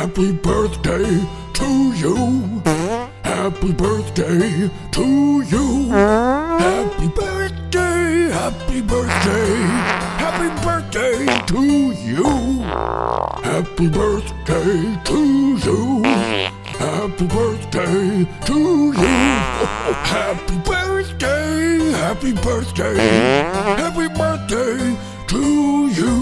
Happy birthday to you. Happy birthday to you. Happy birthday, happy birthday, happy birthday to you. Happy birthday to you. Happy birthday to you. Happy birthday, happy birthday, happy birthday to you.